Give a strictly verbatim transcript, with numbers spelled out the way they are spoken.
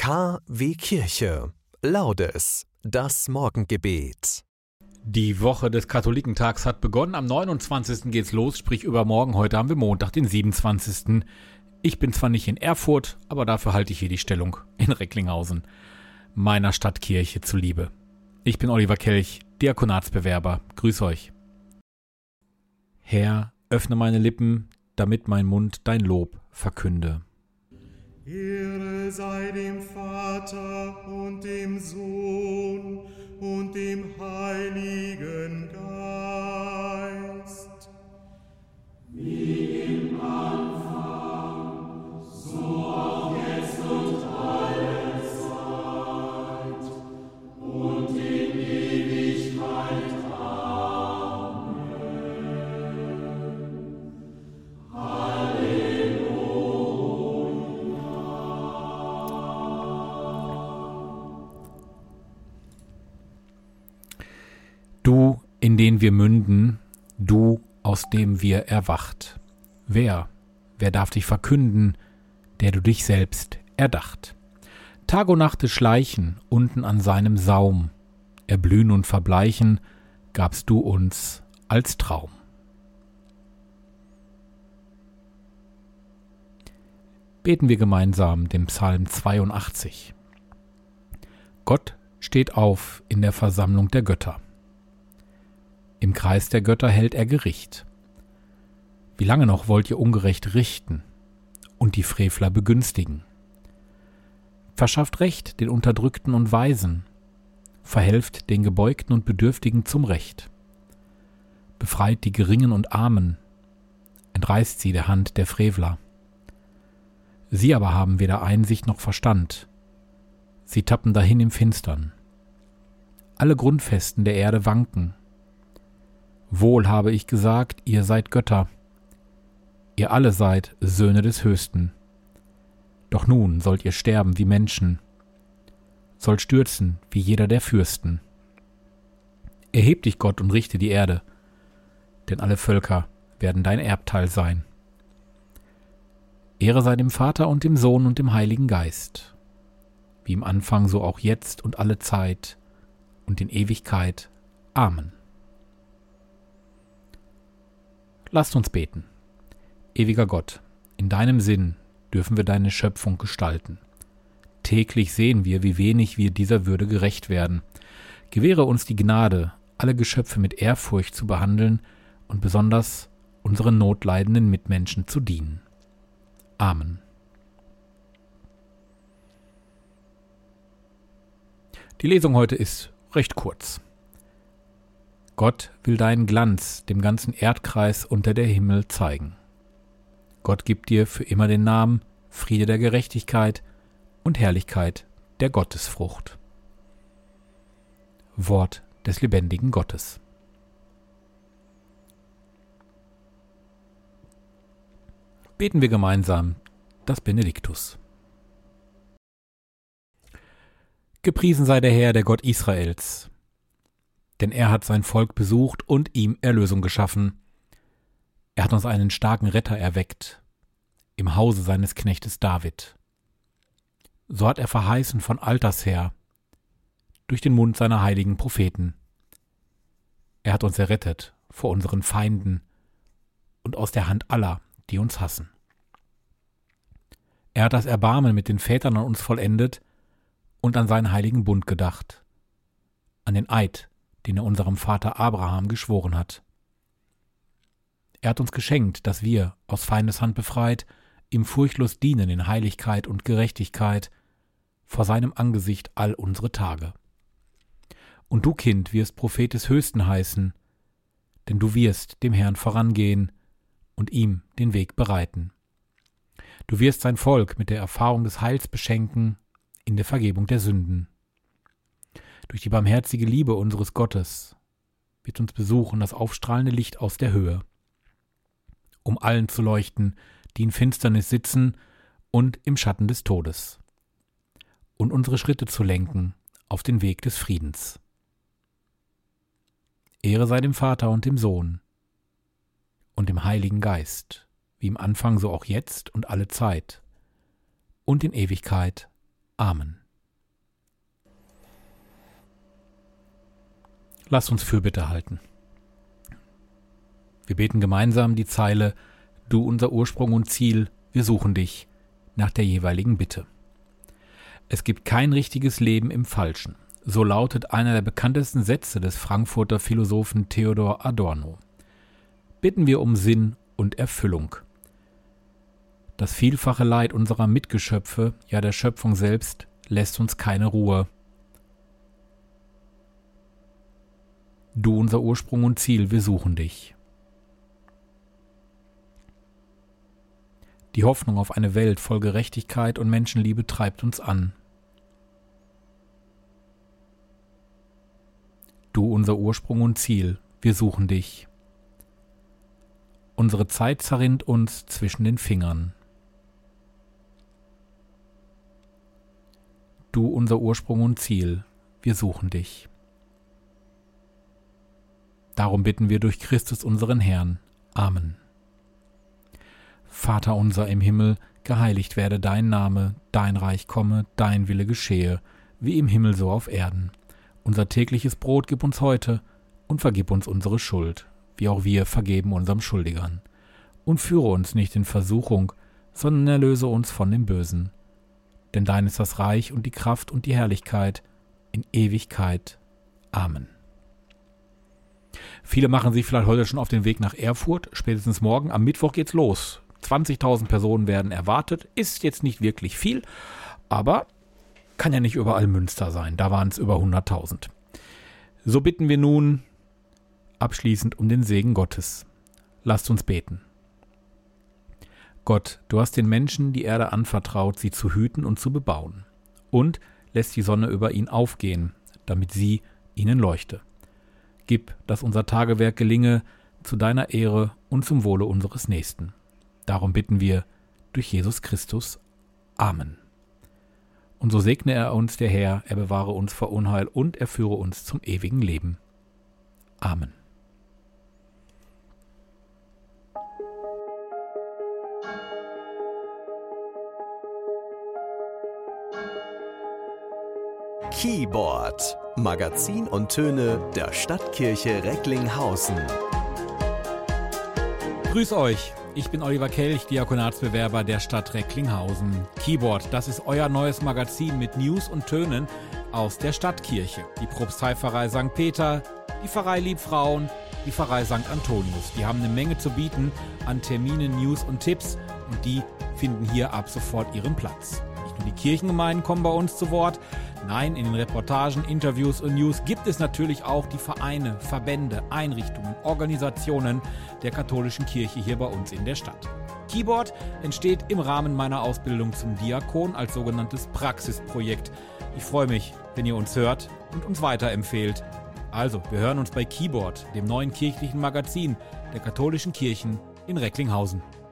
K W Kirche. Laudes, das Morgengebet. Die Woche des Katholikentags hat begonnen. Am neunundzwanzigsten geht's los, sprich übermorgen. Heute haben wir Montag, den siebenundzwanzigsten Ich bin zwar nicht in Erfurt, aber dafür halte ich hier die Stellung in Recklinghausen, meiner Stadtkirche zuliebe. Ich bin Oliver Kelch, Diakonatsbewerber. Grüß euch. Herr, öffne meine Lippen, damit mein Mund dein Lob verkünde. Ehre sei dem Vater und dem Sohn und dem Heiligen Geist. Wie im Anfang, so auch jetzt und alle Zeit und in Ewigkeit. Amen. Halleluja. Du, in den wir münden, du, aus dem wir erwacht. Wer, wer darf dich verkünden, der du dich selbst erdacht? Tag und Nacht schleichen, unten an seinem Saum, erblühen und verbleichen, gabst du uns als Traum. Beten wir gemeinsam den Psalm zweiundachtzig. Gott steht auf in der Versammlung der Götter. Im Kreis der Götter hält er Gericht. Wie lange noch wollt ihr ungerecht richten und die Frevler begünstigen? Verschafft Recht den Unterdrückten und Weisen, verhelft den Gebeugten und Bedürftigen zum Recht. Befreit die Geringen und Armen, entreißt sie der Hand der Frevler. Sie aber haben weder Einsicht noch Verstand, sie tappen dahin im Finstern. Alle Grundfesten der Erde wanken. Wohl habe ich gesagt, ihr seid Götter, ihr alle seid Söhne des Höchsten. Doch nun sollt ihr sterben wie Menschen, sollt stürzen wie jeder der Fürsten. Erheb dich, Gott, und richte die Erde, denn alle Völker werden dein Erbteil sein. Ehre sei dem Vater und dem Sohn und dem Heiligen Geist, wie im Anfang so auch jetzt und alle Zeit und in Ewigkeit. Amen. Lasst uns beten. Ewiger Gott, in deinem Sinn dürfen wir deine Schöpfung gestalten. Täglich sehen wir, wie wenig wir dieser Würde gerecht werden. Gewähre uns die Gnade, alle Geschöpfe mit Ehrfurcht zu behandeln und besonders unseren notleidenden Mitmenschen zu dienen. Amen. Die Lesung heute ist recht kurz. Gott will deinen Glanz dem ganzen Erdkreis unter der Himmel zeigen. Gott gibt dir für immer den Namen Friede der Gerechtigkeit und Herrlichkeit der Gottesfrucht. Wort des lebendigen Gottes. Beten wir gemeinsam das Benediktus. Gepriesen sei der Herr, der Gott Israels, denn er hat sein Volk besucht und ihm Erlösung geschaffen. Er hat uns einen starken Retter erweckt, im Hause seines Knechtes David. So hat er verheißen von alters her, durch den Mund seiner heiligen Propheten. Er hat uns errettet vor unseren Feinden und aus der Hand aller, die uns hassen. Er hat das Erbarmen mit den Vätern an uns vollendet und an seinen heiligen Bund gedacht, an den Eid, den er unserem Vater Abraham geschworen hat. Er hat uns geschenkt, dass wir, aus Feindeshand befreit, ihm furchtlos dienen in Heiligkeit und Gerechtigkeit, vor seinem Angesicht all unsere Tage. Und du, Kind, wirst Prophet des Höchsten heißen, denn du wirst dem Herrn vorangehen und ihm den Weg bereiten. Du wirst sein Volk mit der Erfahrung des Heils beschenken in der Vergebung der Sünden. Durch die barmherzige Liebe unseres Gottes wird uns besuchen das aufstrahlende Licht aus der Höhe, um allen zu leuchten, die in Finsternis sitzen und im Schatten des Todes, und unsere Schritte zu lenken auf den Weg des Friedens. Ehre sei dem Vater und dem Sohn und dem Heiligen Geist, wie im Anfang so auch jetzt und alle Zeit und in Ewigkeit. Amen. Lasst uns Fürbitte halten. Wir beten gemeinsam die Zeile »Du unser Ursprung und Ziel, wir suchen dich« nach der jeweiligen Bitte. Es gibt kein richtiges Leben im Falschen. So lautet einer der bekanntesten Sätze des Frankfurter Philosophen Theodor Adorno. Bitten wir um Sinn und Erfüllung. Das vielfache Leid unserer Mitgeschöpfe, ja der Schöpfung selbst, lässt uns keine Ruhe. Du unser Ursprung und Ziel, wir suchen dich. Die Hoffnung auf eine Welt voll Gerechtigkeit und Menschenliebe treibt uns an. Du unser Ursprung und Ziel, wir suchen dich. Unsere Zeit zerrinnt uns zwischen den Fingern. Du unser Ursprung und Ziel, wir suchen dich. Darum bitten wir durch Christus unseren Herrn. Amen. Vater unser im Himmel, geheiligt werde dein Name, dein Reich komme, dein Wille geschehe, wie im Himmel so auf Erden. Unser tägliches Brot gib uns heute und vergib uns unsere Schuld, wie auch wir vergeben unserem Schuldigern. Und führe uns nicht in Versuchung, sondern erlöse uns von dem Bösen. Denn dein ist das Reich und die Kraft und die Herrlichkeit in Ewigkeit. Amen. Viele machen sich vielleicht heute schon auf den Weg nach Erfurt, spätestens morgen. Am Mittwoch geht's los. zwanzigtausend Personen werden erwartet. Ist jetzt nicht wirklich viel, aber kann ja nicht überall Münster sein. Da waren es über hunderttausend. So bitten wir nun abschließend um den Segen Gottes. Lasst uns beten. Gott, du hast den Menschen die Erde anvertraut, sie zu hüten und zu bebauen. Und lässt die Sonne über ihn aufgehen, damit sie ihnen leuchte. Gib, dass unser Tagewerk gelinge, zu deiner Ehre und zum Wohle unseres Nächsten. Darum bitten wir durch Jesus Christus. Amen. Und so segne er uns, der Herr, er bewahre uns vor Unheil und er führe uns zum ewigen Leben. Amen. Keyboard, Magazin und Töne der Stadtkirche Recklinghausen. Grüß euch, ich bin Oliver Kelch, Diakonatsbewerber der Stadt Recklinghausen. Keyboard, das ist euer neues Magazin mit News und Tönen aus der Stadtkirche. Die Propsteipfarrei Sankt Peter, die Pfarrei Liebfrauen, die Pfarrei Sankt Antonius. Die haben eine Menge zu bieten an Terminen, News und Tipps und die finden hier ab sofort ihren Platz. Nicht nur die Kirchengemeinden kommen bei uns zu Wort, nein, in den Reportagen, Interviews und News gibt es natürlich auch die Vereine, Verbände, Einrichtungen, Organisationen der katholischen Kirche hier bei uns in der Stadt. Keyboard entsteht im Rahmen meiner Ausbildung zum Diakon als sogenanntes Praxisprojekt. Ich freue mich, wenn ihr uns hört und uns weiterempfehlt. Also, wir hören uns bei Keyboard, dem neuen kirchlichen Magazin der katholischen Kirchen in Recklinghausen.